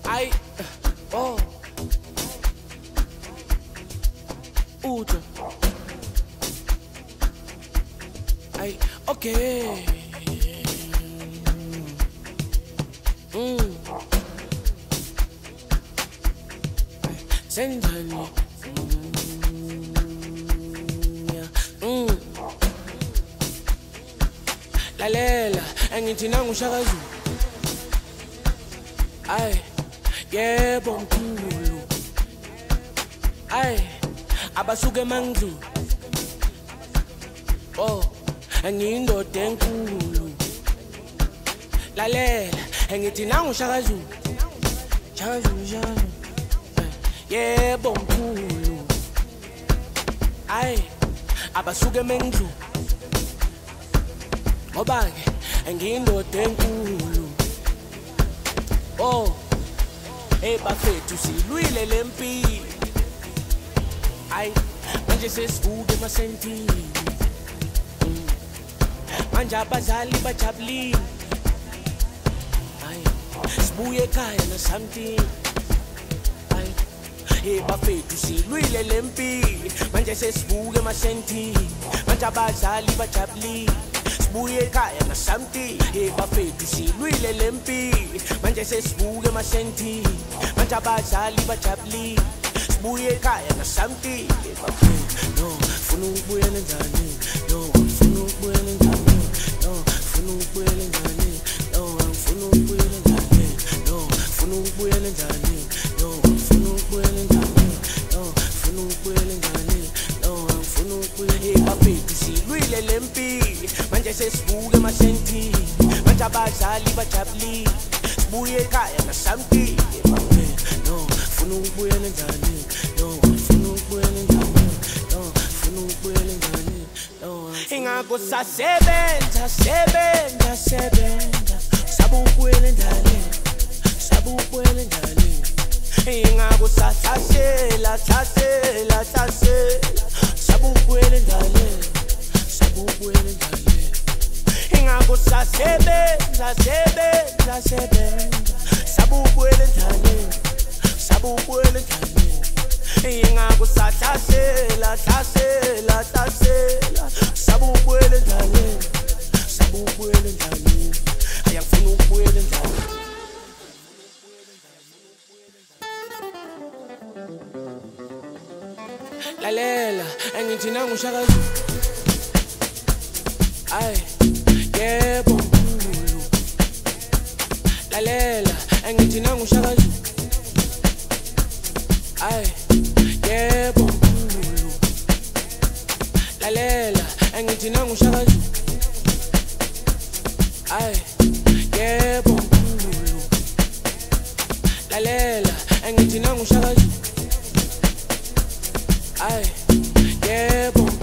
Ay, oh, Ujo. Ay, okay. Sendani. Lalela, angithi nangu Shaka Zulu. Ay, yebo mkhulu. Ay, abasuke manglu. Oh, angiyindoda enkulu. Lalela, angithi nangu Shaka Zulu. Shaka Zulu, Shaka Zulu. Yebo mkhulu. Ay, abasuke manglu. Ngoba ke angiyindoda enkulu. Oh, bafethu silwile lempi. Ay, manje sesivuke emasentini. Manje abazali bajabulile. Ay, sibuye ekhaya na something. Ay, bafethu silwile lempi. Manje sesivuke emasentini. Manje abazali bajabulile. Sibuye ekhaya na something. Bafethu silwile lempi. Manje sesivuke emasentini. Manje abazali bajabulile. Sibuye ekhaya na something. No, funa ukubuyela njani? No, funa ukubuyela njani? No, funa ukubuyela njani? No, funa ukubuyela njani? No, funa ukubuyela njani? No, funa ukubuyela njani? No, funa ukubuyela njani? No, funa ukubuyela. Bafethu silwile lempi. Manje sesivuke emasentini. Manje abazali bajabulile. Sibuye ekhaya na something. No, funa ukubuyela njani? No, funa ukubuyela njani? No, funa ukubuyela njani? No, ingakho sasebenza, sebenza, sebenza. Sabukubuyela njani? Sabukubuyela njani? Ingakho sahlasela, hlasela, hlasela. Sabukubuyela njani? Sabukubuyela njani? Ingakho sasebenza, sebenza, sebenza. Sabukubuyela njani? Sabukubuyela njani? Ingakho sahlasela, hlasela, hlasela. Sabukubuyela njani? Sabukubuyela njani? Ayangifuna ukubuyela njani? Lalela, angithi nangu Shaka Zulu. Ay, yebo mkhulu. Lalela, angithi nangu Shaka Zulu. Ay, yebo mkhulu. Lalela, angithi nangu Shaka Zulu. Ay, yebo mkhulu. Lalela, angithi nangu Shaka Zulu. Ay, yebo.